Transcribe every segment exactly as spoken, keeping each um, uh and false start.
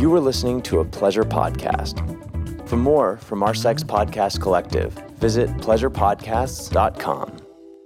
You were listening to a Pleasure podcast. For more from our Sex Podcast Collective, visit pleasure podcasts dot com.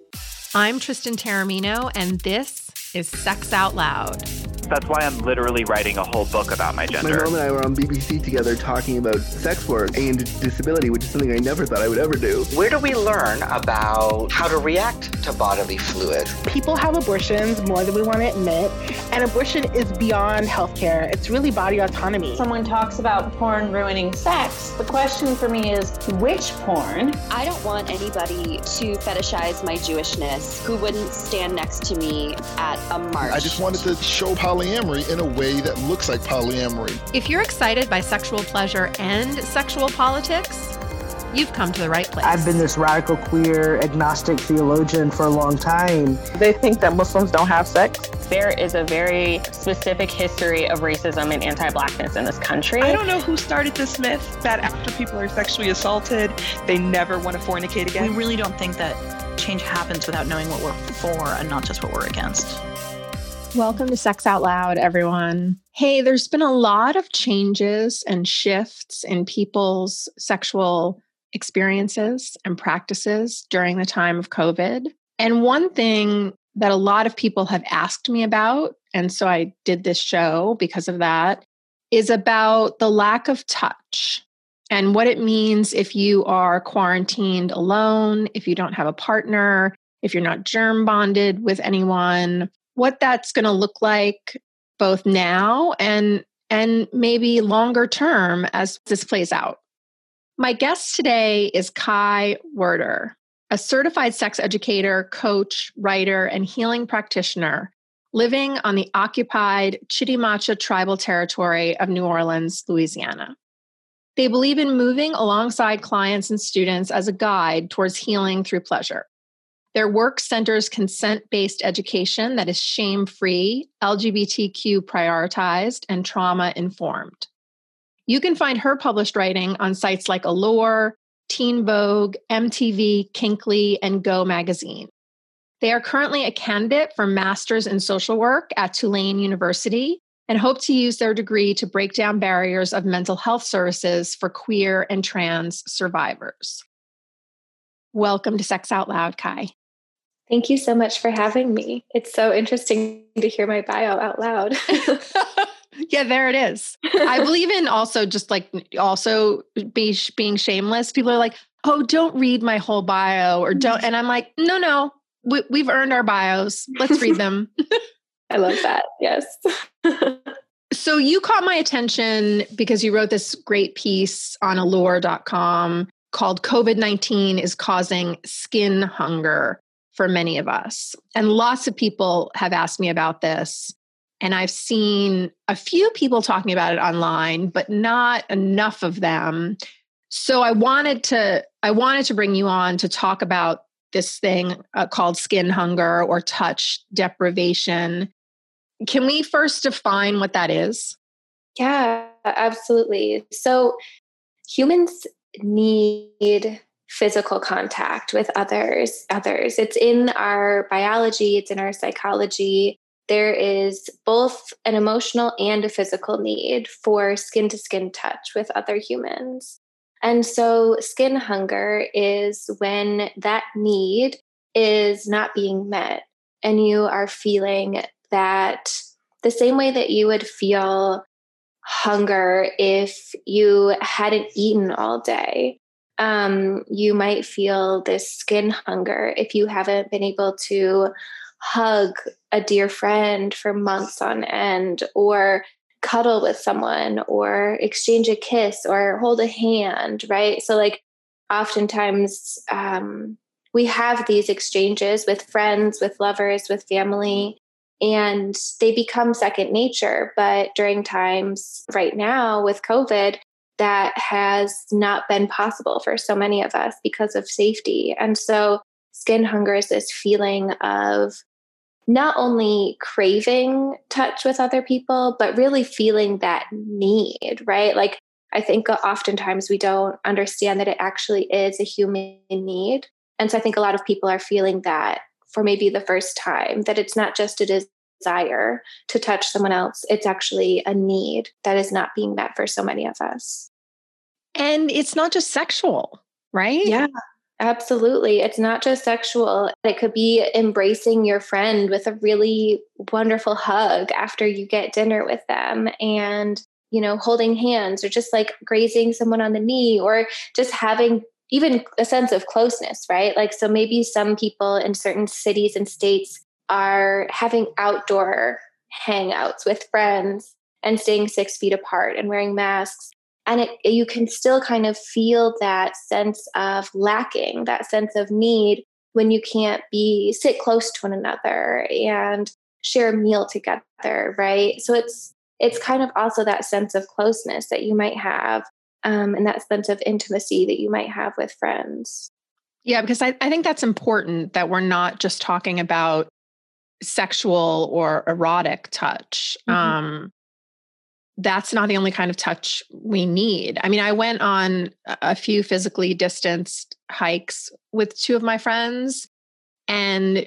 I'm Tristan Taormino, and this is Sex Out Loud. That's why I'm literally writing a whole book about my gender. My mom and I were on B B C together talking about sex work and disability, which is something I never thought I would ever do. Where do we learn about how to react to bodily fluid? People have abortions more than we want to admit, and abortion is beyond healthcare. It's really body autonomy. Someone talks about porn ruining sex. The question for me is, which porn? I don't want anybody to fetishize my Jewishness who wouldn't stand next to me at a march. I just wanted to show polyamory in a way that looks like polyamory. If you're excited by sexual pleasure and sexual politics, you've come to the right place. I've been this radical queer agnostic theologian for a long time. They think that Muslims don't have sex. There is a very specific history of racism and anti-Blackness in this country. I don't know who started this myth that after people are sexually assaulted, they never want to fornicate again. We really don't think that change happens without knowing what we're for and not just what we're against. Welcome to Sex Out Loud, everyone. Hey, there's been a lot of changes and shifts in people's sexual experiences and practices during the time of COVID. And one thing that a lot of people have asked me about, and so I did this show because of that, is about the lack of touch and what it means if you are quarantined alone, if you don't have a partner, if you're not germ bonded with anyone, what that's going to look like both now and and maybe longer term as this plays out. My guest today is Kai Werder, a certified sex educator, coach, writer, and healing practitioner living on the occupied Chitimacha tribal territory of New Orleans, Louisiana. They believe in moving alongside clients and students as a guide towards healing through pleasure. Their work centers consent-based education that is shame-free, L G B T Q prioritized, and trauma-informed. You can find her published writing on sites like Allure, Teen Vogue, M T V, Kinkly, and Go Magazine. They are currently a candidate for Masters in Social Work at Tulane University and hope to use their degree to break down barriers of mental health services for queer and trans survivors. Welcome to Sex Out Loud, Kai. Thank you so much for having me. It's so interesting to hear my bio out loud. Yeah, there it is. I believe in also just like also be, being shameless. People are like, oh, don't read my whole bio or don't. And I'm like, no, no, we, we've earned our bios. Let's read them. I love that. Yes. So you caught my attention because you wrote this great piece on allure dot com called COVID nineteen is Causing Skin Hunger for Many of Us. And lots of people have asked me about this. And I've seen a few people talking about it online, but not enough of them. So I wanted to, I wanted to bring you on to talk about this thing uh, called skin hunger or touch deprivation. Can we first define what that is? Yeah, absolutely. So humans need physical contact with others, others. It's in our biology, it's in our psychology. There is both an emotional and a physical need for skin-to-skin touch with other humans. And so skin hunger is when that need is not being met and you are feeling that the same way that you would feel hunger if you hadn't eaten all day. Um, you might feel this skin hunger if you haven't been able to hug a dear friend for months on end, or cuddle with someone, or exchange a kiss, or hold a hand, right? So like oftentimes um, we have these exchanges with friends, with lovers, with family, and they become second nature. But during times right now with COVID, that has not been possible for so many of us because of safety. And so skin hunger is this feeling of not only craving touch with other people, but really feeling that need, right? Like, I think oftentimes we don't understand that it actually is a human need. And so I think a lot of people are feeling that for maybe the first time, that it's not just a desire to touch someone else. It's actually a need that is not being met for so many of us. And it's not just sexual, right? Yeah, absolutely. It's not just sexual. It could be embracing your friend with a really wonderful hug after you get dinner with them, and, you know, holding hands, or just like grazing someone on the knee, or just having even a sense of closeness, right? Like, so maybe some people in certain cities and states are having outdoor hangouts with friends and staying six feet apart and wearing masks. And it, you can still kind of feel that sense of lacking, that sense of need, when you can't be sit close to one another and share a meal together, right? So it's it's kind of also that sense of closeness that you might have, um, and that sense of intimacy that you might have with friends. Yeah, because I, I think that's important, that we're not just talking about sexual or erotic touch. Mm-hmm. Um, that's not the only kind of touch we need. I mean, I went on a few physically distanced hikes with two of my friends, and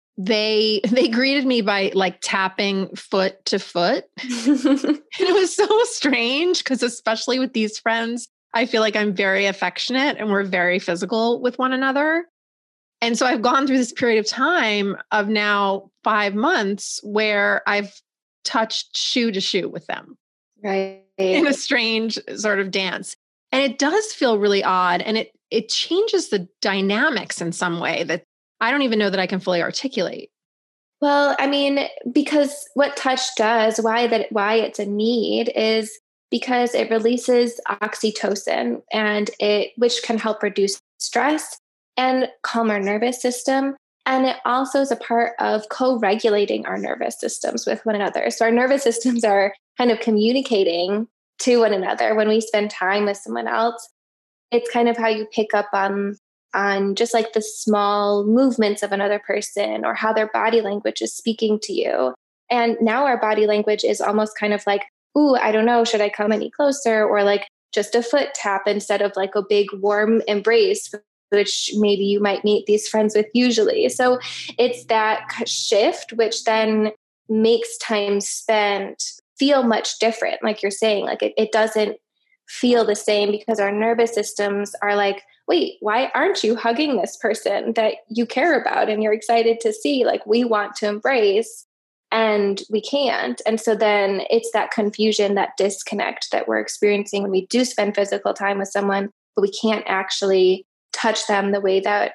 they they greeted me by like tapping foot to foot. And it was so strange, because especially with these friends, I feel like I'm very affectionate and we're very physical with one another. And so I've gone through this period of time of now five months where I've touched shoe to shoe with them. Right. In a strange sort of dance. And it does feel really odd. And it it changes the dynamics in some way that I don't even know that I can fully articulate. Well, I mean, because what touch does, why that why it's a need, is because it releases oxytocin, and it which can help reduce stress and calm our nervous system. And it also is a part of co-regulating our nervous systems with one another. So our nervous systems are kind of communicating to one another when we spend time with someone else. It's kind of how you pick up on, on just like the small movements of another person, or how their body language is speaking to you. And now our body language is almost kind of like, ooh, I don't know, should I come any closer? Or like just a foot tap instead of like a big warm embrace, which maybe you might meet these friends with usually. So it's that shift, which then makes time spent feel much different. Like you're saying, like it, it doesn't feel the same, because our nervous systems are like, wait, why aren't you hugging this person that you care about and you're excited to see? Like, we want to embrace and we can't. And so then it's that confusion, that disconnect that we're experiencing when we do spend physical time with someone, but we can't actually touch them the way that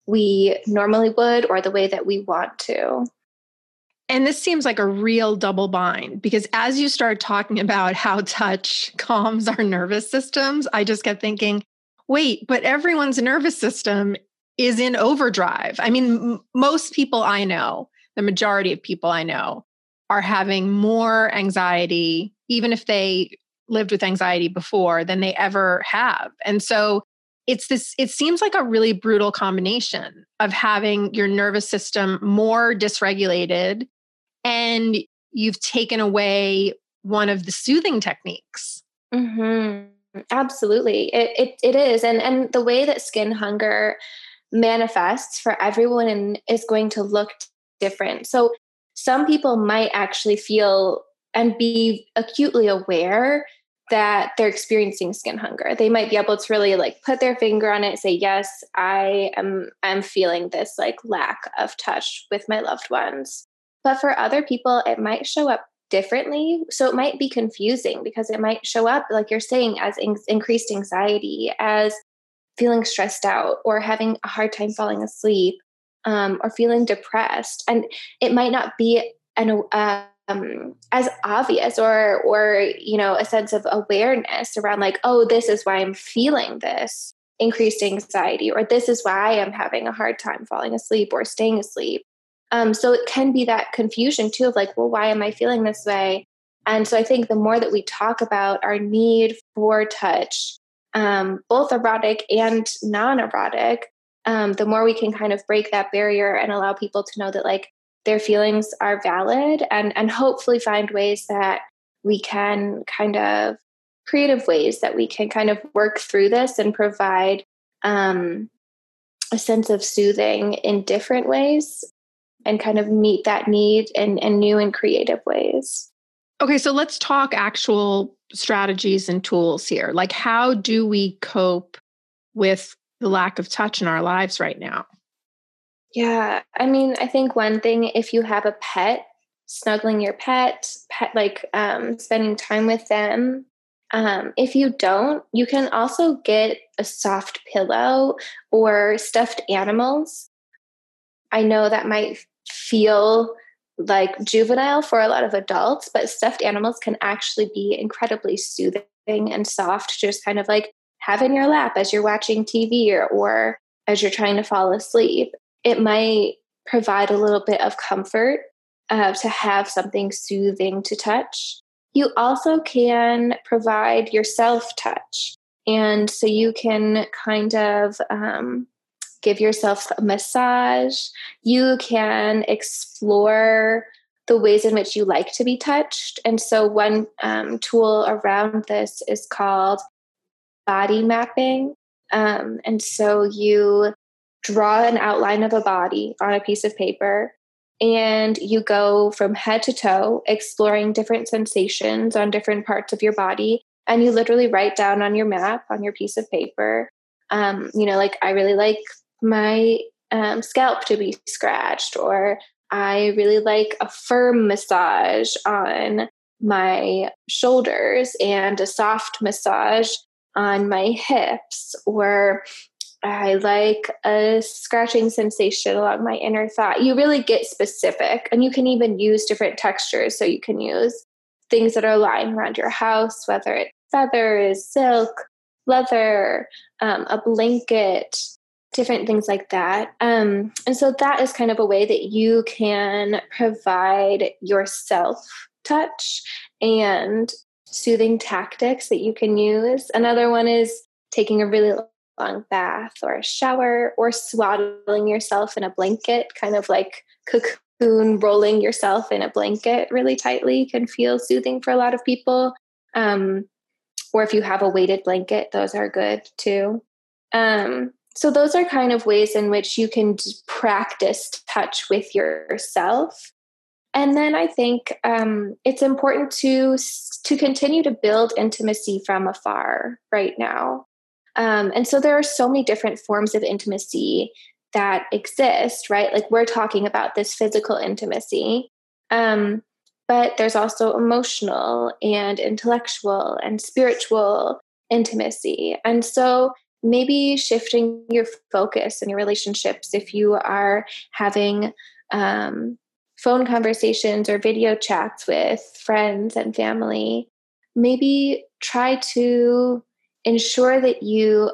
we normally would, or the way that we want to. And this seems like a real double bind, because as you start talking about how touch calms our nervous systems, I just kept thinking, wait, but everyone's nervous system is in overdrive. I mean, m- most people I know, the majority of people I know, are having more anxiety, even if they lived with anxiety before, than they ever have. And so It's this, it seems like a really brutal combination of having your nervous system more dysregulated, and you've taken away one of the soothing techniques. Mm-hmm. Absolutely. It, it it is. And and the way that skin hunger manifests for everyone and is going to look different. So some people might actually feel and be acutely aware that they're experiencing skin hunger. They might be able to really like put their finger on it, say, yes, I am I'm feeling this like lack of touch with my loved ones. But for other people, it might show up differently. So it might be confusing, because it might show up, like you're saying, as in- increased anxiety, as feeling stressed out, or having a hard time falling asleep, um, or feeling depressed. And it might not be an uh, Um, as obvious or, or, you know, a sense of awareness around like, oh, this is why I'm feeling this increased anxiety, or this is why I'm having a hard time falling asleep or staying asleep. Um, so it can be that confusion too of like, well, why am I feeling this way? And so I think the more that we talk about our need for touch, um, both erotic and non-erotic, um, the more we can kind of break that barrier and allow people to know that like, their feelings are valid, and, and hopefully find ways that we can kind of creative ways that we can kind of work through this and provide um, a sense of soothing in different ways and kind of meet that need in, in new and creative ways. Okay, so let's talk actual strategies and tools here. Like, how do we cope with the lack of touch in our lives right now? Yeah, I mean, I think one thing, if you have a pet, snuggling your pet, pet like um, spending time with them. Um, if you don't, you can also get a soft pillow or stuffed animals. I know that might feel like juvenile for a lot of adults, but stuffed animals can actually be incredibly soothing and soft to just kind of like have in your lap as you're watching T V or, or as you're trying to fall asleep. It might provide a little bit of comfort uh, to have something soothing to touch. You also can provide yourself touch. And so you can kind of um, give yourself a massage. You can explore the ways in which you like to be touched. And so one um, tool around this is called body mapping. Um, and so you draw an outline of a body on a piece of paper, and you go from head to toe, exploring different sensations on different parts of your body. And you literally write down on your map, on your piece of paper, um, you know, like, I really like my um, scalp to be scratched, or I really like a firm massage on my shoulders and a soft massage on my hips, or I like a scratching sensation along my inner thigh. You really get specific, and you can even use different textures. So you can use things that are lying around your house, whether it's feathers, silk, leather, um, a blanket, different things like that. Um, and so that is kind of a way that you can provide yourself touch and soothing tactics that you can use. Another one is taking a really long bath or a shower, or swaddling yourself in a blanket, kind of like cocoon, rolling yourself in a blanket really tightly can feel soothing for a lot of people. Um, or if you have a weighted blanket, those are good too. Um, so those are kind of ways in which you can practice touch with yourself. And then I think um, it's important to to continue to build intimacy from afar right now. Um, and so there are so many different forms of intimacy that exist, right? Like, we're talking about this physical intimacy, um, but there's also emotional and intellectual and spiritual intimacy. And so maybe shifting your focus in your relationships, if you are having um, phone conversations or video chats with friends and family, maybe try to ensure that you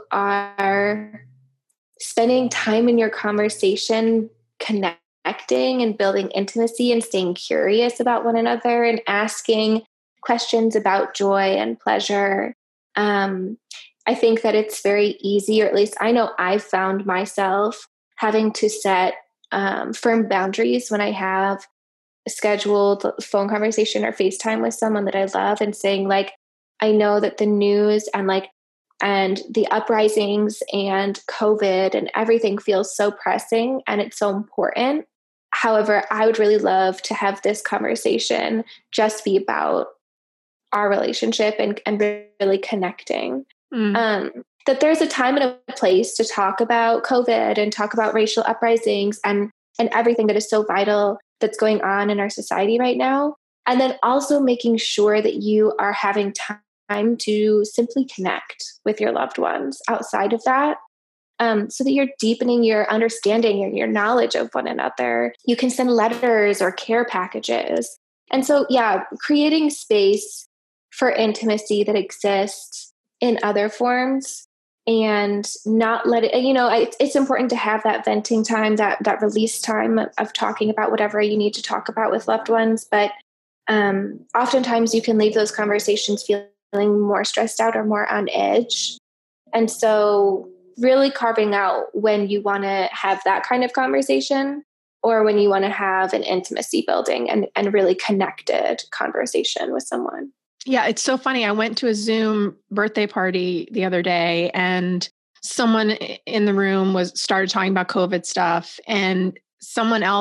are spending time in your conversation connecting and building intimacy and staying curious about one another and asking questions about joy and pleasure. Um, I think that it's very easy, or at least I know I've found myself having to set um, firm boundaries when I have a scheduled phone conversation or FaceTime with someone that I love, and saying, like, I know that the news and like and the uprisings and COVID and everything feels so pressing and it's so important. However, I would really love to have this conversation just be about our relationship and, and really connecting. Mm. Um, that there's a time and a place to talk about COVID and talk about racial uprisings and, and everything that is so vital that's going on in our society right now. And then also making sure that you are having time time to simply connect with your loved ones outside of that, um, so that you're deepening your understanding and your knowledge of one another. You can send letters or care packages. And so, yeah, creating space for intimacy that exists in other forms, and not let it, you know, it's, it's important to have that venting time, that, that release time of, of talking about whatever you need to talk about with loved ones. But um, oftentimes you can leave those conversations feeling feeling more stressed out or more on edge. And so really carving out when you want to have that kind of conversation, or when you want to have an intimacy building and, and really connected conversation with someone. Yeah, it's so funny. I went to a Zoom birthday party the other day, and someone in the room was started talking about COVID stuff, and someone else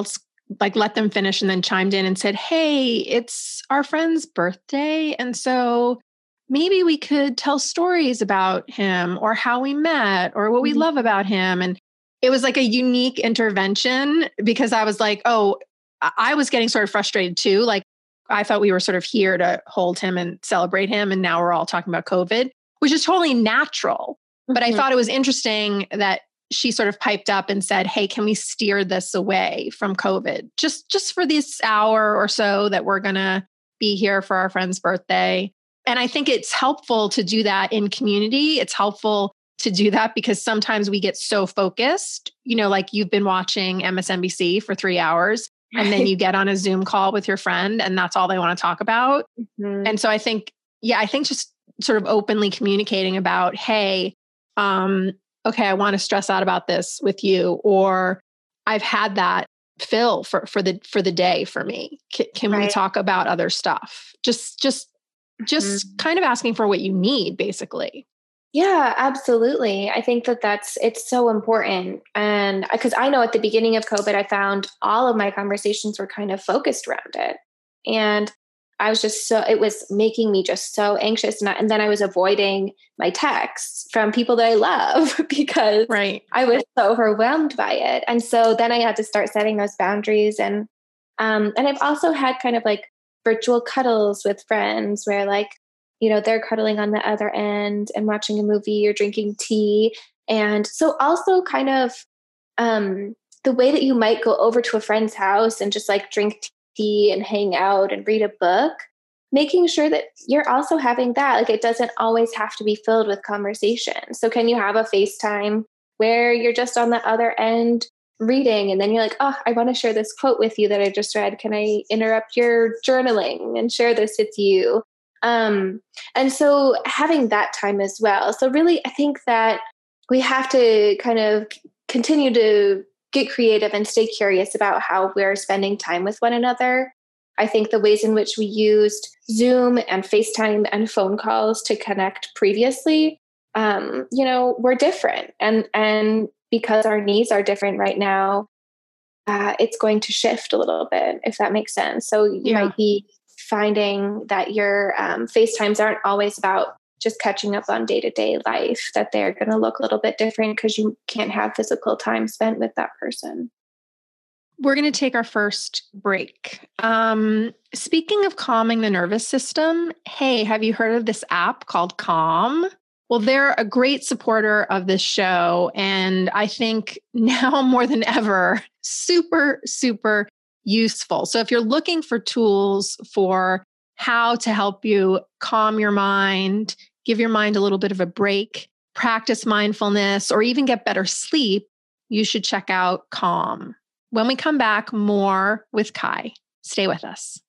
like let them finish and then chimed in and said, hey, it's our friend's birthday. And so maybe we could tell stories about him or how we met or what we mm-hmm. love about him. And it was like a unique intervention because I was like, oh, I was getting sort of frustrated too. Like I thought we were sort of here to hold him and celebrate him. And now we're all talking about COVID, which is totally natural. Mm-hmm. But I thought it was interesting that she sort of piped up and said, hey, can we steer this away from COVID? Just, just for this hour or so that we're going to be here for our friend's birthday. And I think it's helpful to do that in community. It's helpful to do that because sometimes we get so focused, you know, like you've been watching M S N B C for three hours and then you get on a Zoom call with your friend and that's all they want to talk about. Mm-hmm. And so I think, yeah, I think just sort of openly communicating about, hey, um, okay, I want to stress out about this with you, or I've had that fill for, for the, for the day for me. C- can right. we talk about other stuff? Just, just, just mm-hmm. kind of asking for what you need, basically. Yeah, absolutely. I think that that's, it's so important. And because I know at the beginning of COVID, I found all of my conversations were kind of focused around it. And I was just so, it was making me just so anxious. And, I, and then I was avoiding my texts from people that I love because right. I was so overwhelmed by it. And so then I had to start setting those boundaries. And, um, and I've also had kind of like virtual cuddles with friends where like, you know, they're cuddling on the other end and watching a movie or drinking tea. And so also kind of um, the way that you might go over to a friend's house and just like drink tea and hang out and read a book, making sure that you're also having that. Like it doesn't always have to be filled with conversation. So can you have a FaceTime where you're just on the other end reading and then you're like, oh, I want to share this quote with you that I just read. Can I interrupt your journaling and share this with you? Um, and so having that time as well. So really, I think that we have to kind of continue to get creative and stay curious about how we're spending time with one another. I think the ways in which we used Zoom and FaceTime and phone calls to connect previously, um, you know, were different. And, and because our needs are different right now, uh, it's going to shift a little bit, if that makes sense. So you yeah. might be finding that your um, FaceTimes aren't always about just catching up on day-to-day life, that they're going to look a little bit different because you can't have physical time spent with that person. We're going to take our first break. Um, speaking of calming the nervous system, hey, have you heard of this app called Calm? Well, they're a great supporter of this show. And I think now more than ever, super, super useful. So if you're looking for tools for how to help you calm your mind, give your mind a little bit of a break, practice mindfulness, or even get better sleep, you should check out Calm. When we come back, more with Kai. Stay with us.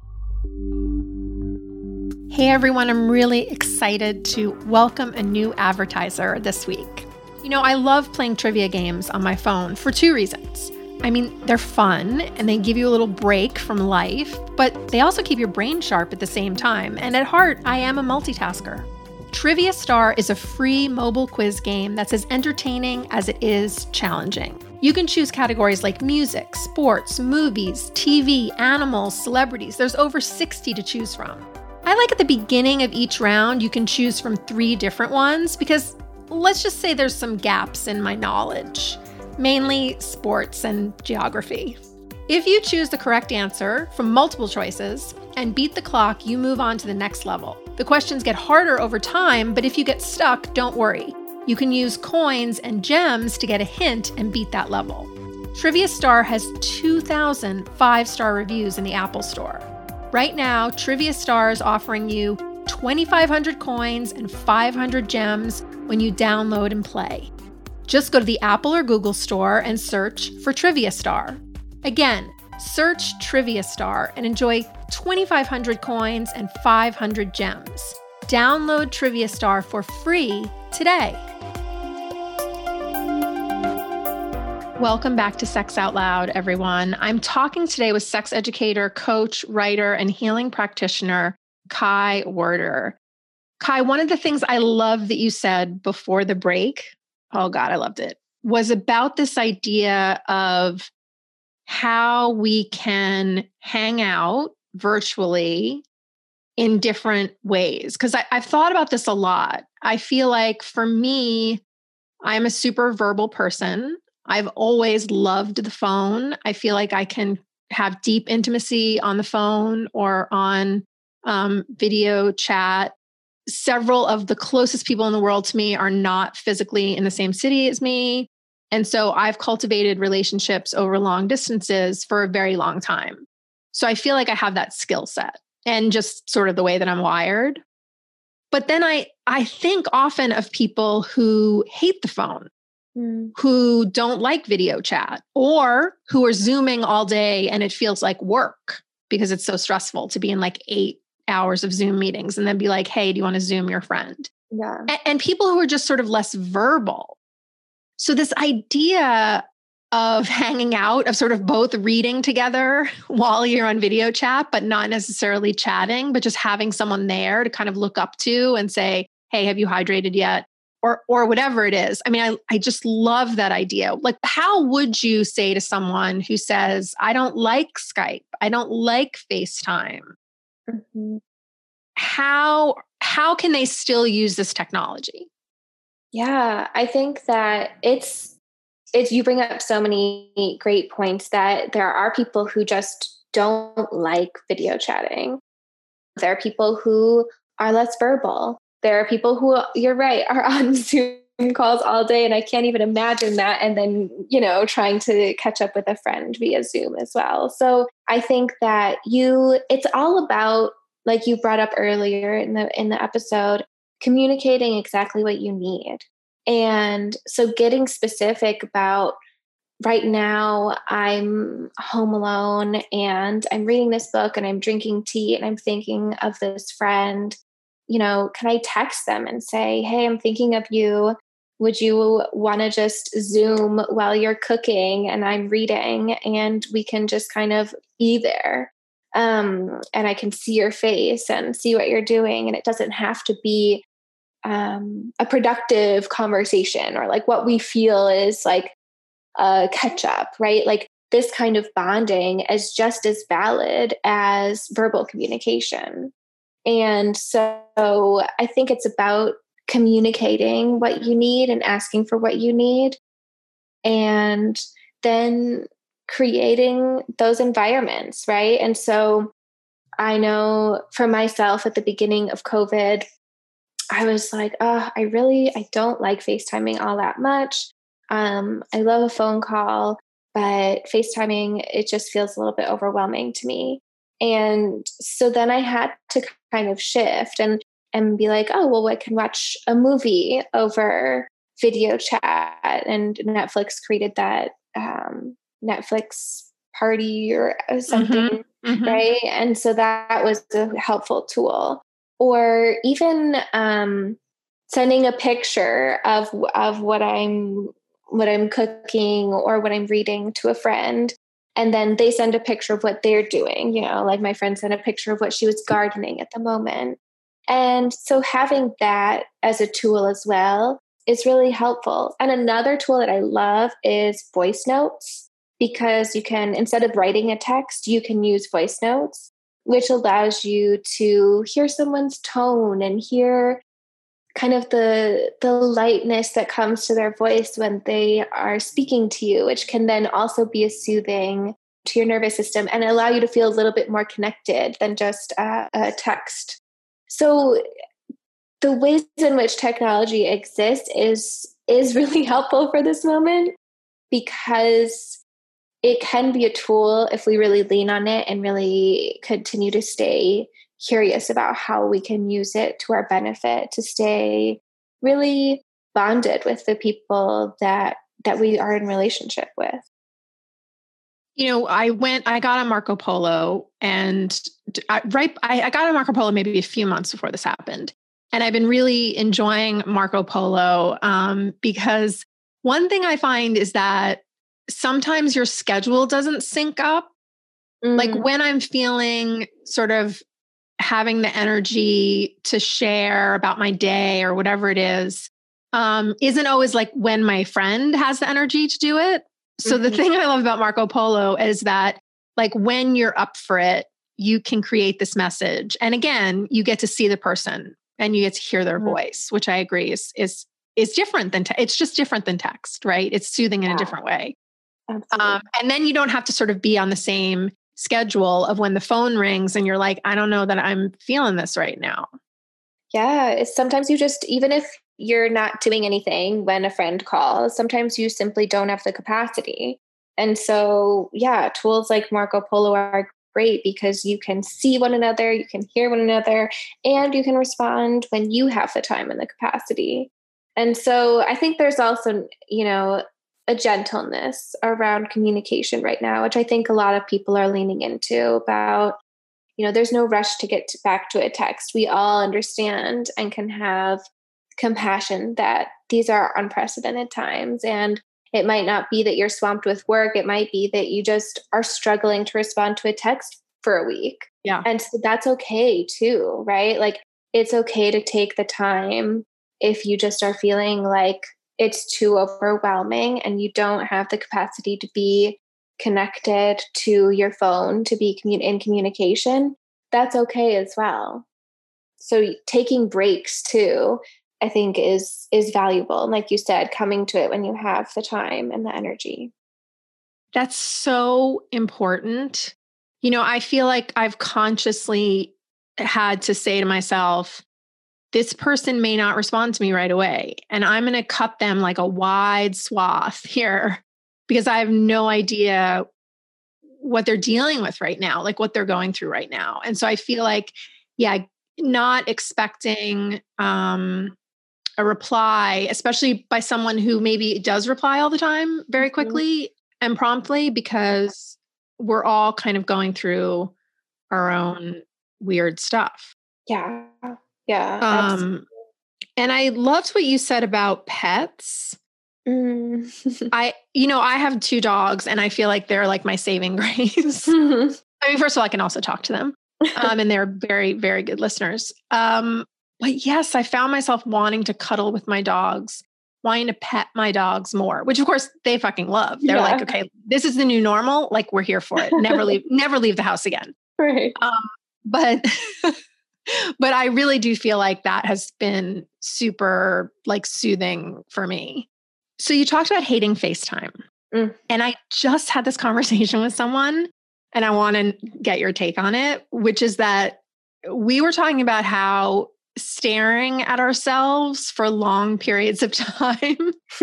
Hey everyone, I'm really excited to welcome a new advertiser this week. You know, I love playing trivia games on my phone for two reasons. I mean, they're fun and they give you a little break from life, but they also keep your brain sharp at the same time. And at heart, I am a multitasker. Trivia Star is a free mobile quiz game that's as entertaining as it is challenging. You can choose categories like music, sports, movies, T V, animals, celebrities. There's over sixty to choose from. I like at the beginning of each round, you can choose from three different ones because let's just say there's some gaps in my knowledge. Mainly sports and geography. If you choose the correct answer from multiple choices and beat the clock, you move on to the next level. The questions get harder over time, but if you get stuck, don't worry. You can use coins and gems to get a hint and beat that level. Trivia Star has two thousand five-star reviews in the Apple Store. Right now, Trivia Star is offering you twenty-five hundred coins and five hundred gems when you download and play. Just go to the Apple or Google Store and search for Trivia Star. Again, search Trivia Star and enjoy twenty-five hundred coins and five hundred gems. Download Trivia Star for free today. Welcome back to Sex Out Loud, everyone. I'm talking today with sex educator, coach, writer, and healing practitioner, Kai Werder. Kai, one of the things I love that you said before the break, oh God, I loved it, was about this idea of how we can hang out virtually in different ways. Because I've thought about this a lot. I feel like for me, I'm a super verbal person. I've always loved the phone. I feel like I can have deep intimacy on the phone or on um, video chat. Several of the closest people in the world to me are not physically in the same city as me. And so I've cultivated relationships over long distances for a very long time. So I feel like I have that skill set and just sort of the way that I'm wired. But then I, I think often of people who hate the phone, mm. who don't like video chat, or who are Zooming all day and it feels like work because it's so stressful to be in like eight hours of Zoom meetings and then be like, hey, do you want to Zoom your friend? Yeah. And, and people who are just sort of less verbal. So this idea of hanging out, of sort of both reading together while you're on video chat, but not necessarily chatting, but just having someone there to kind of look up to and say, hey, have you hydrated yet? Or or whatever it is. I mean, I, I just love that idea. Like, how would you say to someone who says, I don't like Skype, I don't like FaceTime? Mm-hmm. How, how can they still use this technology? Yeah, I think that it's, it's, you bring up so many great points that there are people who just don't like video chatting. There are people who are less verbal. There are people who, you're right, are on Zoom calls all day. And I can't even imagine that. And then, you know, trying to catch up with a friend via Zoom as well. So I think that you, it's all about, like you brought up earlier in the, in the episode, communicating exactly what you need. And so getting specific about, right now I'm home alone and I'm reading this book and I'm drinking tea and I'm thinking of this friend. You know, can I text them and say, hey, I'm thinking of you. Would you want to just Zoom while you're cooking and I'm reading and we can just kind of be there? Um, and I can see your face and see what you're doing. And it doesn't have to be um, a productive conversation or like what we feel is like a catch up, right? Like this kind of bonding is just as valid as verbal communication. And so I think it's about communicating what you need and asking for what you need, and then creating those environments, right? And so I know for myself at the beginning of COVID, I was like, oh, I really, I don't like FaceTiming all that much. Um, I love a phone call, but FaceTiming, it just feels a little bit overwhelming to me. And so then I had to kind of shift and, and be like, oh, well, I can watch a movie over video chat. And Netflix created that um, Netflix party or something, mm-hmm, mm-hmm. right? And so that was a helpful tool. Or even um, sending a picture of of what I'm what I'm cooking or what I'm reading to a friend. And then they send a picture of what they're doing, you know, like my friend sent a picture of what she was gardening at the moment. And so having that as a tool as well is really helpful. And another tool that I love is voice notes, because you can, instead of writing a text, you can use voice notes, which allows you to hear someone's tone and hear kind of the the lightness that comes to their voice when they are speaking to you, which can then also be a soothing to your nervous system and allow you to feel a little bit more connected than just uh, a text. So the ways in which technology exists is is really helpful for this moment, because it can be a tool if we really lean on it and really continue to stay curious about how we can use it to our benefit to stay really bonded with the people that that we are in relationship with. You know, I went, I got on Marco Polo and I, right, I, I got on Marco Polo maybe a few months before this happened. And I've been really enjoying Marco Polo um, because one thing I find is that sometimes your schedule doesn't sync up. Mm. Like when I'm feeling sort of having the energy to share about my day or whatever it is, um, isn't always like when my friend has the energy to do it. So mm-hmm. the thing I love about Marco Polo is that like when you're up for it, you can create this message. And again, you get to see the person and you get to hear their mm-hmm. voice, which I agree is, is, is different than, te- it's just different than text, right? It's soothing in yeah. a different way. Um, and then you don't have to sort of be on the same schedule of when the phone rings and you're like, I don't know that I'm feeling this right now. Yeah. It's sometimes you just, even if you're not doing anything when a friend calls, sometimes you simply don't have the capacity. And so, yeah, tools like Marco Polo are great because you can see one another, you can hear one another, and you can respond when you have the time and the capacity. And so I think there's also, you know, a gentleness around communication right now, which I think a lot of people are leaning into about, you know, there's no rush to get to back to a text. We all understand and can have compassion that these are unprecedented times. And it might not be that you're swamped with work. It might be that you just are struggling to respond to a text for a week. Yeah. And so that's okay too, right? Like it's okay to take the time if you just are feeling like it's too overwhelming and you don't have the capacity to be connected to your phone, to be commun- in communication, that's okay as well. So taking breaks too, I think is is valuable. And like you said, coming to it when you have the time and the energy. That's so important. You know, I feel like I've consciously had to say to myself, this person may not respond to me right away. And I'm going to cut them like a wide swath here because I have no idea what they're dealing with right now, like what they're going through right now. And so I feel like, yeah, not expecting um, a reply, especially by someone who maybe does reply all the time very quickly mm-hmm. and promptly, because we're all kind of going through our own weird stuff. Yeah. Yeah. Um, and I loved what you said about pets. Mm. I, you know, I have two dogs and I feel like they're like my saving grace. Mm-hmm. I mean, first of all, I can also talk to them. Um, and they're very, very good listeners. Um, but yes, I found myself wanting to cuddle with my dogs, wanting to pet my dogs more, which of course they fucking love. They're yeah. like, okay, this is the new normal. Like we're here for it. Never leave, never leave the house again. Right. Um, but But I really do feel like that has been super like soothing for me. So you talked about hating FaceTime. Mm. And I just had this conversation with someone and I want to get your take on it, which is that we were talking about how staring at ourselves for long periods of time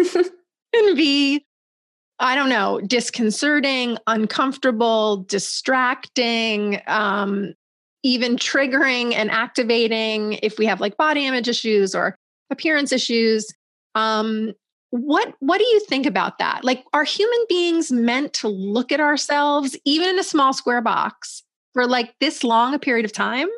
can be, I don't know, disconcerting, uncomfortable, distracting, um, even triggering and activating if we have like body image issues or appearance issues. Um, what, what do you think about that? Like, are human beings meant to look at ourselves, even in a small square box, for like this long a period of time?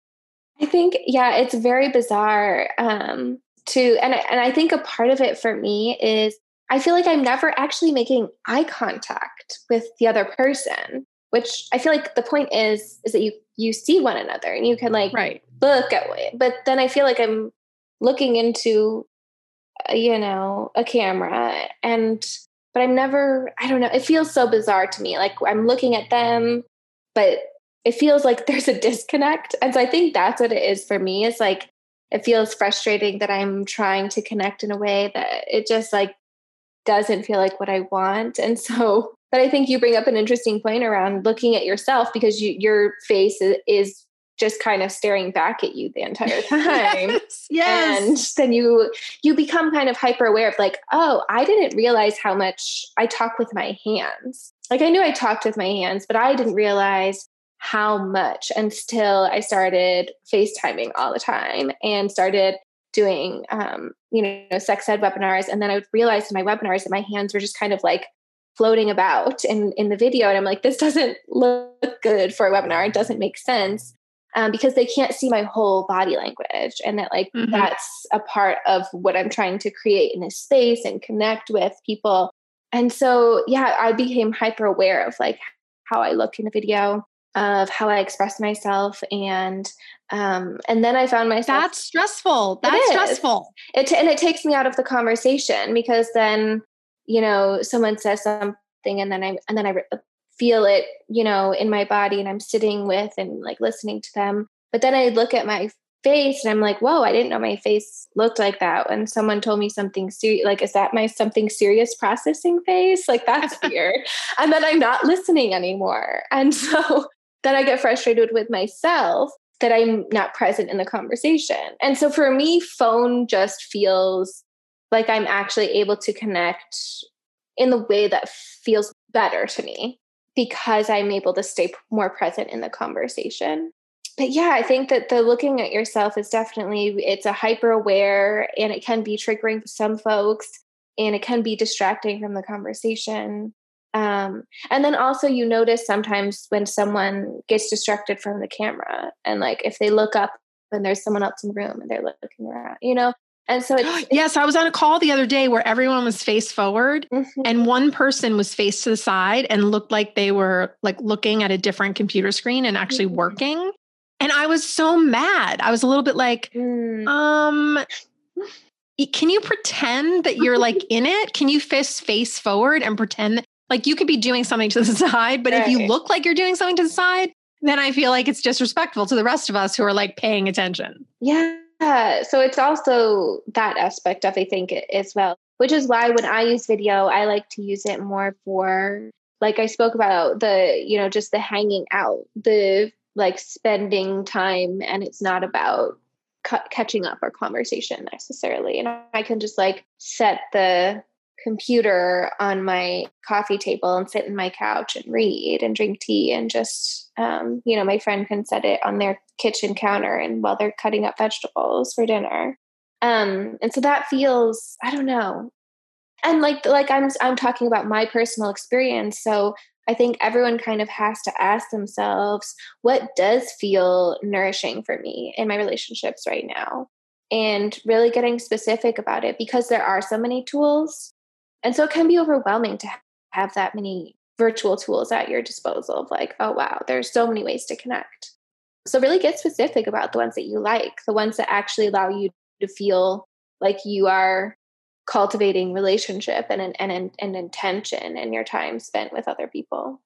I think, yeah, it's very bizarre um, to, and, and I think a part of it for me is I feel like I'm never actually making eye contact with the other person, which I feel like the point is, is that you, you see one another and you can like right. look at it. But then I feel like I'm looking into, uh, you know, a camera and, but I'm never, I don't know. It feels so bizarre to me. Like I'm looking at them, but it feels like there's a disconnect. And so I think that's what it is for me. It's like, it feels frustrating that I'm trying to connect in a way that it just like doesn't feel like what I want. And so, but I think you bring up an interesting point around looking at yourself because you, your face is, is just kind of staring back at you the entire time. yes, yes. And then you, you become kind of hyper aware of like, oh, I didn't realize how much I talk with my hands. Like I knew I talked with my hands, but I didn't realize how much until I started FaceTiming all the time and started doing, um, you know, sex ed webinars. And then I would realize in my webinars that my hands were just kind of like floating about in, in the video. And I'm like, this doesn't look good for a webinar. It doesn't make sense um, because they can't see my whole body language. And that like, mm-hmm. that's a part of what I'm trying to create in this space and connect with people. And so, yeah, I became hyper aware of like how I look in the video, of how I express myself. And, um, and then I found myself. That's stressful. That's stressful. It, and it takes me out of the conversation because then, you know, someone says something something and then I and then I feel it, you know, in my body and I'm sitting with and like listening to them. But then I look at my face and I'm like, whoa, I didn't know my face looked like that. When someone told me something serious, like, is that my something serious processing face? Like, that's weird. And then I'm not listening anymore. And so then I get frustrated with myself that I'm not present in the conversation. And so for me, phone just feels like I'm actually able to connect in the way that feels better to me because I'm able to stay more present in the conversation. But yeah, I think that the looking at yourself is definitely, it's a hyper aware and it can be triggering for some folks and it can be distracting from the conversation. Um, and then also you notice sometimes when someone gets distracted from the camera and like if they look up and there's someone else in the room and they're looking around, you know? And so it's, yes, I was on a call the other day where everyone was face forward mm-hmm. and one person was face to the side and looked like they were like looking at a different computer screen and actually mm-hmm. working. And I was so mad. I was a little bit like, mm. um, can you pretend that you're like in it? Can you face face forward and pretend that, like you could be doing something to the side, but right. if you look like you're doing something to the side, then I feel like it's disrespectful to the rest of us who are like paying attention. Yeah. So it's also that aspect of, I think, as well, which is why when I use video, I like to use it more for, like I spoke about the, you know, just the hanging out, the like spending time, and it's not about cu- catching up or conversation necessarily. And I can just like set the computer on my coffee table and sit in my couch and read and drink tea and just, um, you know, my friend can set it on their kitchen counter and while they're cutting up vegetables for dinner. Um, and so that feels, I don't know. And like, like I'm, I'm talking about my personal experience. So I think everyone kind of has to ask themselves, what does feel nourishing for me in my relationships right now? And really getting specific about it because there are so many tools. And so it can be overwhelming to have that many virtual tools at your disposal of like, oh, wow, there's so many ways to connect. So really get specific about the ones that you like, the ones that actually allow you to feel like you are cultivating relationship and an, and an, an intention in your time spent with other people.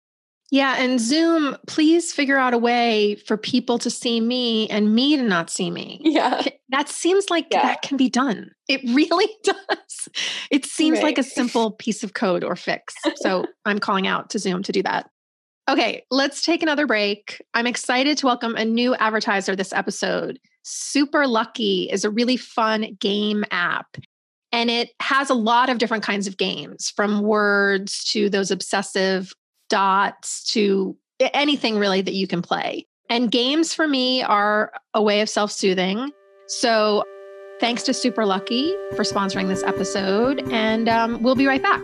Yeah. And Zoom, please figure out a way for people to see me and me to not see me. Yeah. That seems like yeah. that can be done. It really does. It seems right. like a simple piece of code or fix. So I'm calling out to Zoom to do that. Okay, let's take another break. I'm excited to welcome a new advertiser this episode. Super Lucky is a really fun game app. And it has a lot of different kinds of games, from words to those obsessive dots to anything really that you can play. And games for me are a way of self-soothing. So thanks to Super Lucky for sponsoring this episode. And um, we'll be right back.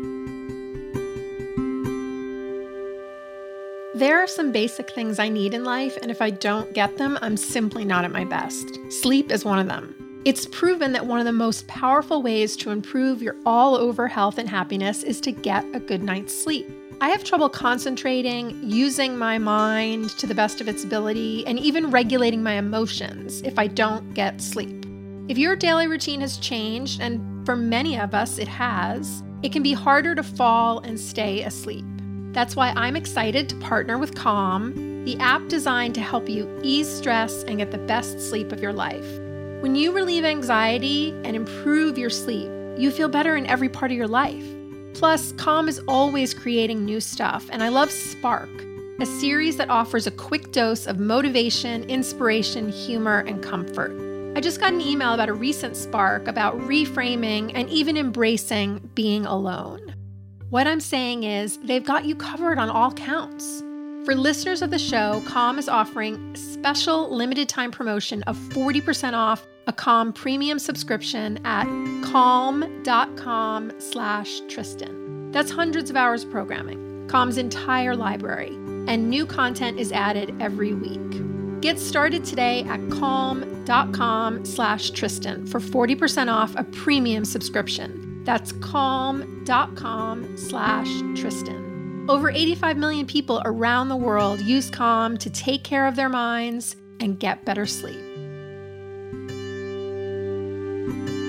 There are some basic things I need in life, and if I don't get them, I'm simply not at my best. Sleep is one of them. It's proven that one of the most powerful ways to improve your all-over health and happiness is to get a good night's sleep. I have trouble concentrating, using my mind to the best of its ability, and even regulating my emotions if I don't get sleep. If your daily routine has changed, and for many of us it has, it can be harder to fall and stay asleep. That's why I'm excited to partner with Calm, the app designed to help you ease stress and get the best sleep of your life. When you relieve anxiety and improve your sleep, you feel better in every part of your life. Plus, Calm is always creating new stuff, and I love Spark, a series that offers a quick dose of motivation, inspiration, humor, and comfort. I just got an email about a recent Spark about reframing and even embracing being alone. What I'm saying is, they've got you covered on all counts. For listeners of the show, Calm is offering a special limited time promotion of forty percent off a Calm premium subscription at calm.com slash Tristan. That's hundreds of hours of programming, Calm's entire library, and new content is added every week. Get started today at calm.com slash Tristan for forty percent off a premium subscription. That's calm.com slash Tristan. Over eighty-five million people around the world use Calm to take care of their minds and get better sleep.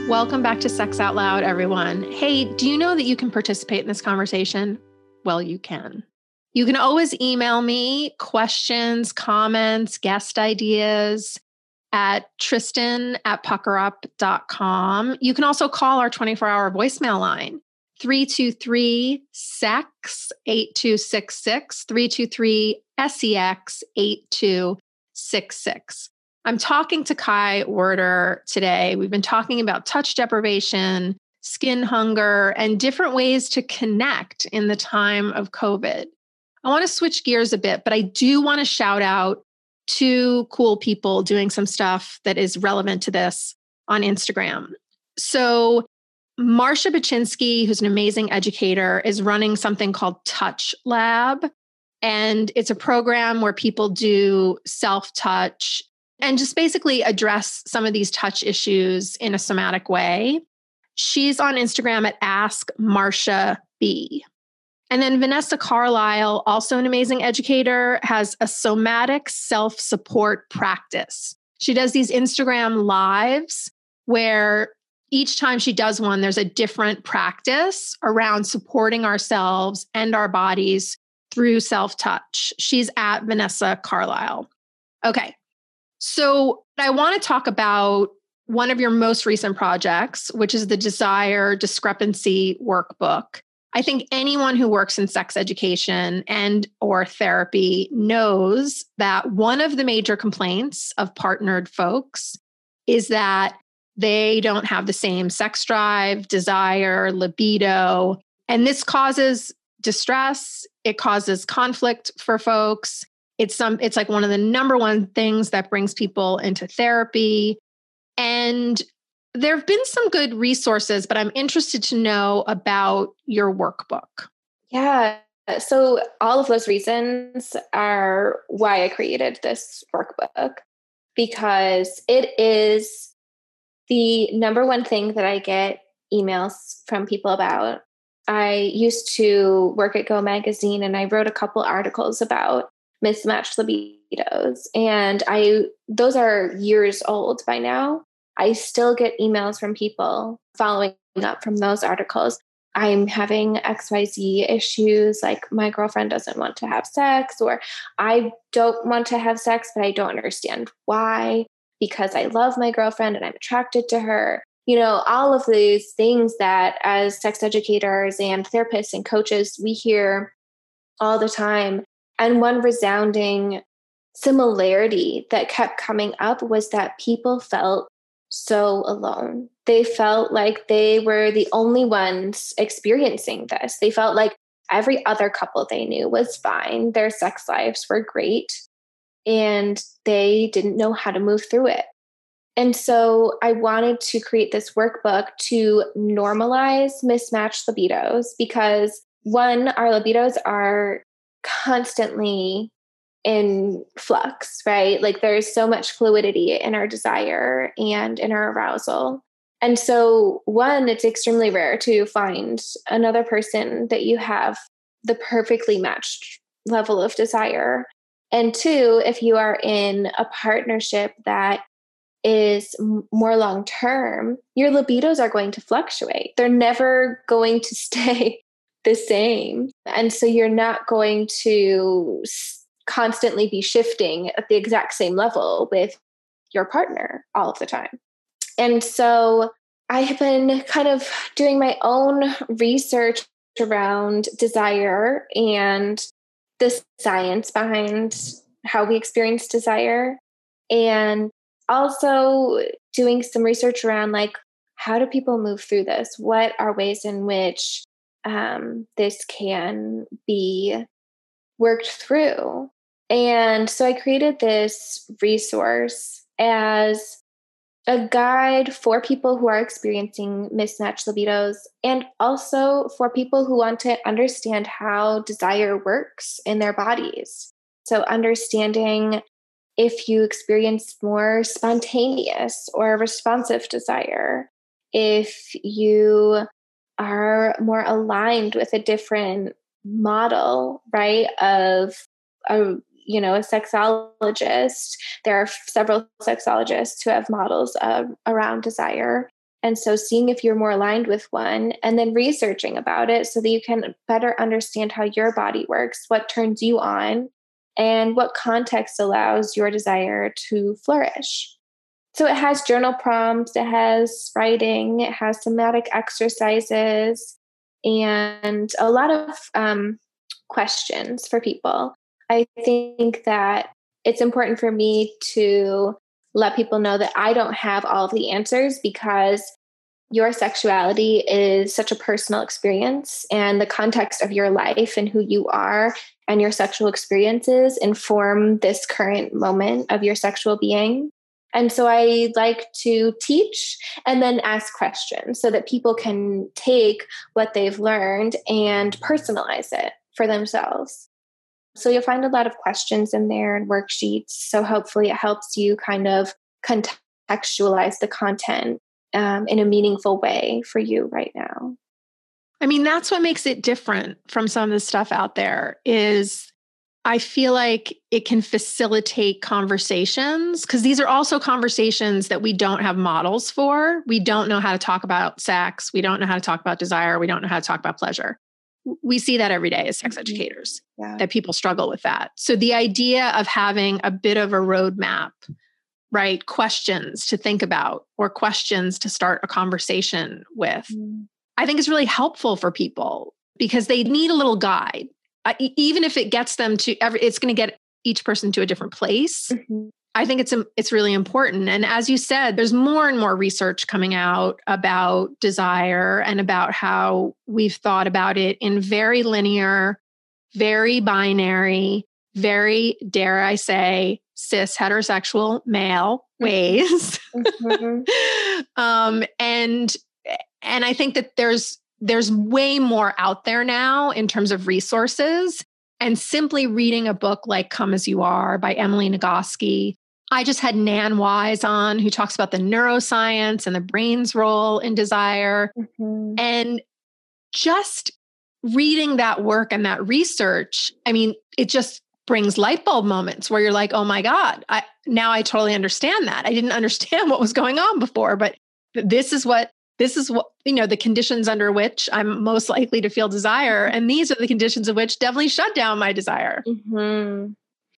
Welcome back to Sex Out Loud, everyone. Hey, do you know that you can participate in this conversation? Well, you can. You can always email me questions, comments, guest ideas at Tristan at puckerup dot com. You can also call our twenty-four hour voicemail line, three two three, S E X, eight two six six, three two three, S E X, eight two six six. I'm talking to Kai Werder today. We've been talking about touch deprivation, skin hunger, and different ways to connect in the time of COVID. I want to switch gears a bit, but I do want to shout out two cool people doing some stuff that is relevant to this on Instagram. So Marsha Baczynski, who's an amazing educator, is running something called Touch Lab. And it's a program where people do self-touch and just basically address some of these touch issues in a somatic way. She's on Instagram at Ask Marsha B. And then Vanessa Carlisle, also an amazing educator, has a somatic self-support practice. She does these Instagram lives where each time she does one, there's a different practice around supporting ourselves and our bodies through self-touch. She's at Vanessa Carlisle. Okay. So I want to talk about one of your most recent projects, which is the Desire Discrepancy Workbook. I think anyone who works in sex education and or therapy knows that one of the major complaints of partnered folks is that they don't have the same sex drive, desire, libido, and this causes distress. It causes conflict for folks. It's some, it's like one of the number one things that brings people into therapy. And there have been some good resources, but I'm interested to know about your workbook. Yeah. So all of those reasons are why I created this workbook, because it is the number one thing that I get emails from people about. I used to work at Go Magazine and I wrote a couple articles about mismatched libidos. And I, those are years old by now. I still get emails from people following up from those articles. I'm having X Y Z issues, like my girlfriend doesn't want to have sex, or I don't want to have sex, but I don't understand why, because I love my girlfriend and I'm attracted to her. You know, all of these things that as sex educators and therapists and coaches, we hear all the time. And one resounding similarity that kept coming up was that people felt so alone. They felt like they were the only ones experiencing this. They felt like every other couple they knew was fine. Their sex lives were great, and they didn't know how to move through it. And so I wanted to create this workbook to normalize mismatched libidos because, one, our libidos are constantly in flux, right? Like there's so much fluidity in our desire and in our arousal. And so, one, it's extremely rare to find another person that you have the perfectly matched level of desire. And two, if you are in a partnership that is more long-term, your libidos are going to fluctuate. They're never going to stay the same. And so you're not going to constantly be shifting at the exact same level with your partner all of the time. And so I have been kind of doing my own research around desire and the science behind how we experience desire, and also doing some research around like, how do people move through this? What are ways in which um, this can be worked through? And so I created this resource as a guide for people who are experiencing mismatched libidos, and also for people who want to understand how desire works in their bodies. So understanding if you experience more spontaneous or responsive desire, if you are more aligned with a different model, right, of a you know, a sexologist. There are several sexologists who have models uh, around desire. And so seeing if you're more aligned with one and then researching about it so that you can better understand how your body works, what turns you on, and what context allows your desire to flourish. So it has journal prompts, it has writing, it has somatic exercises, and a lot of um, questions for people. I think that it's important for me to let people know that I don't have all of the answers because your sexuality is such a personal experience, and the context of your life and who you are and your sexual experiences inform this current moment of your sexual being. And so I like to teach and then ask questions so that people can take what they've learned and personalize it for themselves. So you'll find a lot of questions in there and worksheets. So hopefully it helps you kind of contextualize the content um, in a meaningful way for you right now. I mean, that's what makes it different from some of the stuff out there is I feel like it can facilitate conversations because these are also conversations that we don't have models for. We don't know how to talk about sex. We don't know how to talk about desire. We don't know how to talk about pleasure. We see that every day as sex educators, yeah. that people struggle with that. So the idea of having a bit of a roadmap, right? Questions to think about or questions to start a conversation with, mm. I think is really helpful for people because they need a little guide. Uh, even if it gets them to every, it's going to get each person to a different place. Mm-hmm. I think it's it's really important. And as you said, there's more and more research coming out about desire and about how we've thought about it in very linear, very binary, very, dare I say, cis heterosexual male ways. Mm-hmm. um, and and I think that there's there's way more out there now in terms of resources. And simply reading a book like Come As You Are by Emily Nagoski. I just had Nan Wise on who talks about the neuroscience and the brain's role in desire. Mm-hmm. And just reading that work and that research, I mean, it just brings light bulb moments where you're like, oh my God, I, now I totally understand that. I didn't understand what was going on before, but this is what, this is what, you know, the conditions under which I'm most likely to feel desire. And these are the conditions of which definitely shut down my desire. Mm-hmm.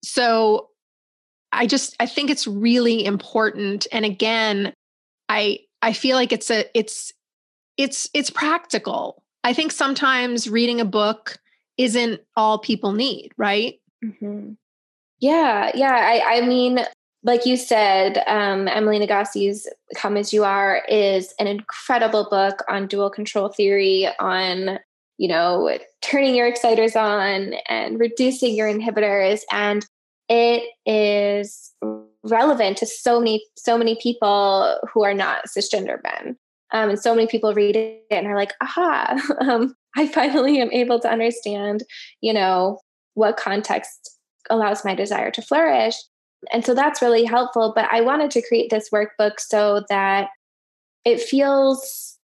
So I just, I think it's really important. And again, I, I feel like it's a, it's, it's, it's practical. I think sometimes reading a book isn't all people need, right? Mm-hmm. Yeah. Yeah. I, I mean, like you said, um, Emily Nagoski's Come As You Are is an incredible book on dual control theory, on, you know, turning your exciters on and reducing your inhibitors. And it is relevant to so many, so many people who are not cisgender men. Um, and so many people read it and are like, aha, um, I finally am able to understand, you know, what context allows my desire to flourish. And so that's really helpful. But I wanted to create this workbook so that it feels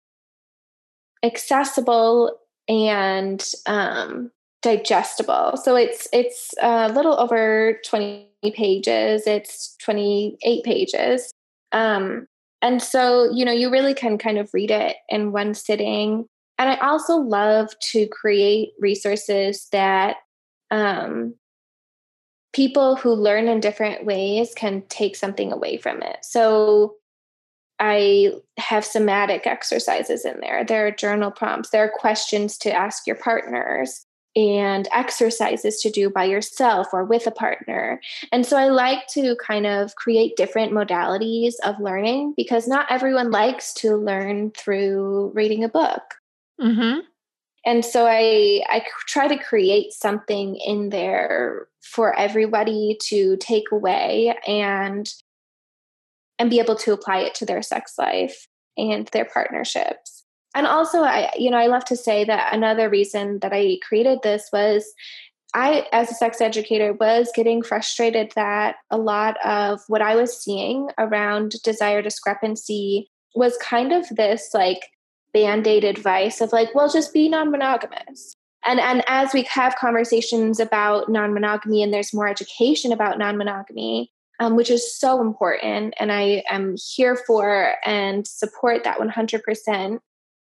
accessible and um, digestible. So it's it's a little over twenty pages. It's twenty-eight pages. Um, and so, you know, you really can kind of read it in one sitting. And I also love to create resources that um, people who learn in different ways can take something away from it. So I have somatic exercises in there. There are journal prompts. There are questions to ask your partners and exercises to do by yourself or with a partner. And so I like to kind of create different modalities of learning because not everyone likes to learn through reading a book. Mm-hmm. And so I, I try to create something in there for everybody to take away and, and be able to apply it to their sex life and their partnerships. And also, I, you know, I love to say that another reason that I created this was I, as a sex educator, was getting frustrated that a lot of what I was seeing around desire discrepancy was kind of this like Band-Aid advice of like, well, just be non-monogamous. And and as we have conversations about non-monogamy and there's more education about non-monogamy, um, which is so important. And I am here for and support that one hundred percent.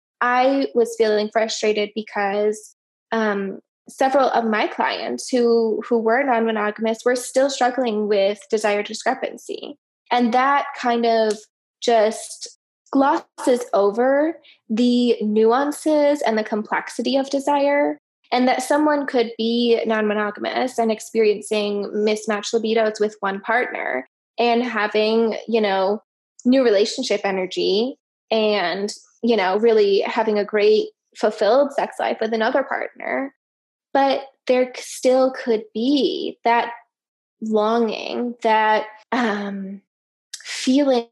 I was feeling frustrated because um, several of my clients who, who were non-monogamous were still struggling with desire discrepancy. And that kind of just glosses over the nuances and the complexity of desire, and that someone could be non-monogamous and experiencing mismatched libidos with one partner and having, you know, new relationship energy and, you know, really having a great fulfilled sex life with another partner. But there still could be that longing, that um, feeling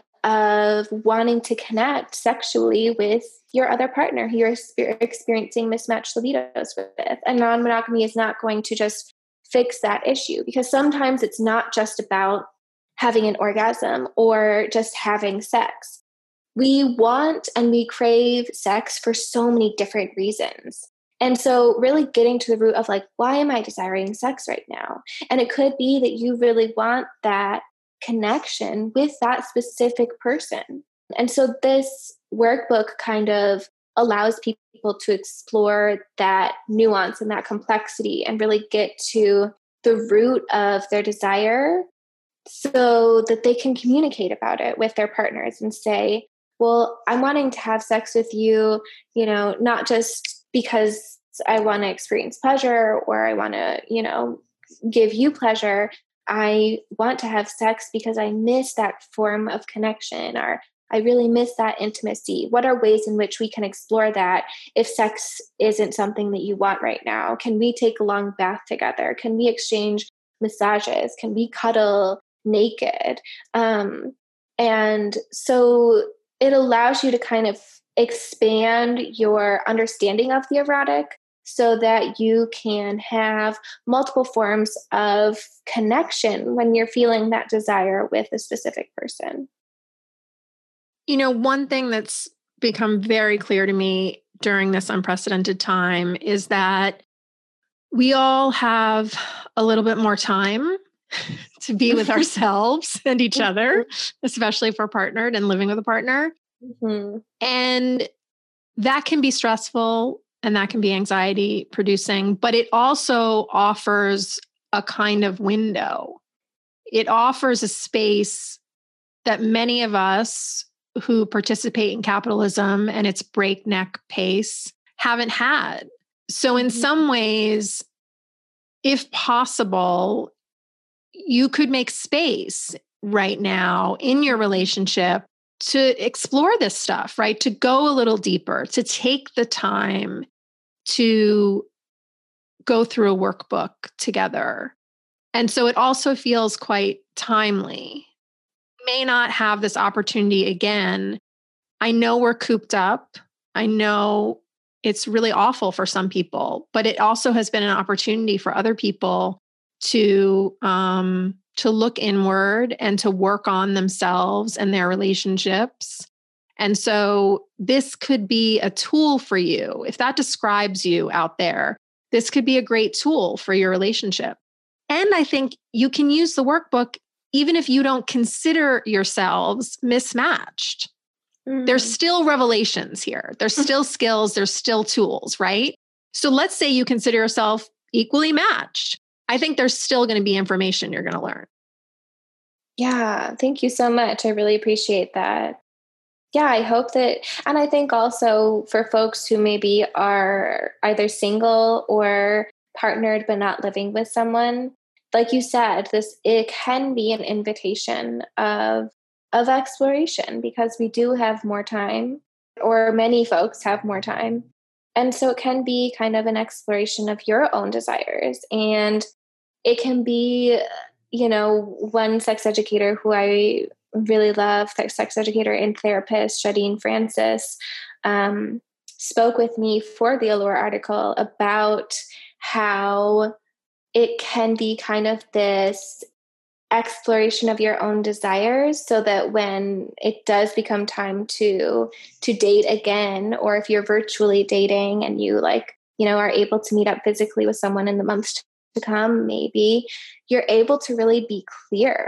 of wanting to connect sexually with your other partner who you're experiencing mismatched libidos with. And non-monogamy is not going to just fix that issue, because sometimes it's not just about having an orgasm or just having sex. We want and we crave sex for so many different reasons. And so really getting to the root of like, why am I desiring sex right now? And it could be that you really want that connection with that specific person. And so this workbook kind of allows people to explore that nuance and that complexity and really get to the root of their desire so that they can communicate about it with their partners and say, well, I'm wanting to have sex with you, you know, not just because I want to experience pleasure or I want to, you know, give you pleasure. I want to have sex because I miss that form of connection, or I really miss that intimacy. What are ways in which we can explore that if sex isn't something that you want right now? Can we take a long bath together? Can we exchange massages? Can we cuddle naked? Um, and so it allows you to kind of expand your understanding of the erotic so that you can have multiple forms of connection when you're feeling that desire with a specific person. You know, one thing that's become very clear to me during this unprecedented time is that we all have a little bit more time to be with ourselves and each other, especially if we're partnered and living with a partner. Mm-hmm. And that can be stressful and that can be anxiety producing, but it also offers a kind of window. It offers a space that many of us who participate in capitalism and its breakneck pace haven't had. So in some ways, if possible, you could make space right now in your relationship to explore this stuff, right? To go a little deeper, to take the time to go through a workbook together. And so it also feels quite timely. May not have this opportunity again. I know we're cooped up. I know it's really awful for some people, but it also has been an opportunity for other people to um, to look inward and to work on themselves and their relationships. And so this could be a tool for you. If that describes you out there, this could be a great tool for your relationship. And I think you can use the workbook even if you don't consider yourselves mismatched. Mm. There's still revelations here. There's still skills. There's still tools, right? So let's say you consider yourself equally matched. I think there's still going to be information you're going to learn. Yeah, thank you so much. I really appreciate that. Yeah, I hope that, and I think also for folks who maybe are either single or partnered but not living with someone, like you said, this it can be an invitation of of exploration because we do have more time, or many folks have more time. And so it can be kind of an exploration of your own desires. And it can be, you know, one sex educator who I really love, sex educator and therapist, Shadeen Francis, um, spoke with me for the Allure article about how it can be kind of this exploration of your own desires so that when it does become time to to date again, or if you're virtually dating and you like, you know, are able to meet up physically with someone in the months to come, maybe you're able to really be clear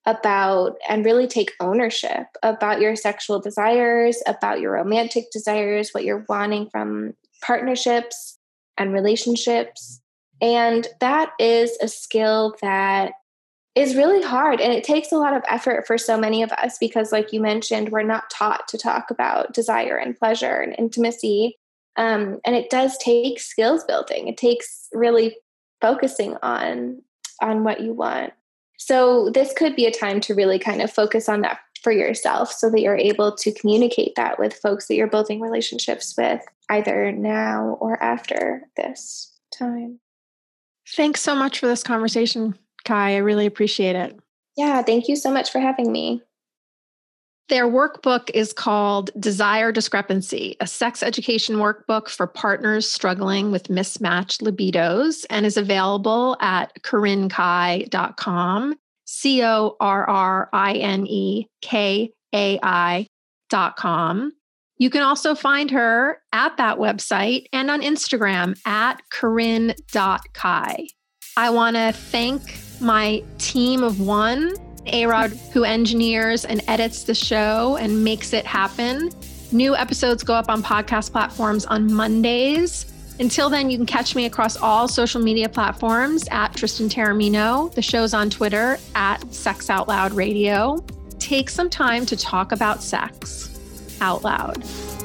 about and really take ownership about your sexual desires, about your romantic desires, what you're wanting from partnerships and relationships. And that is a skill that is really hard. And it takes a lot of effort for so many of us because, like you mentioned, we're not taught to talk about desire and pleasure and intimacy. Um, and it does take skills building. It takes really focusing on, on what you want. So this could be a time to really kind of focus on that for yourself so that you're able to communicate that with folks that you're building relationships with either now or after this time. Thanks so much for this conversation, Kai. I really appreciate it. Yeah, thank you so much for having me. Their workbook is called Desire Discrepancy, a sex education workbook for partners struggling with mismatched libidos, and is available at corinne kai dot com, C O R R I N E K A I dot com. You can also find her at that website and on Instagram at corinne dot kai. I want to thank my team of one, A-Rod, who engineers and edits the show and makes it happen. New episodes go up on podcast platforms on Mondays. Until then, you can catch me across all social media platforms at Tristan Taormino. The show's on Twitter at Sex Out Loud Radio. Take some time to talk about sex out loud.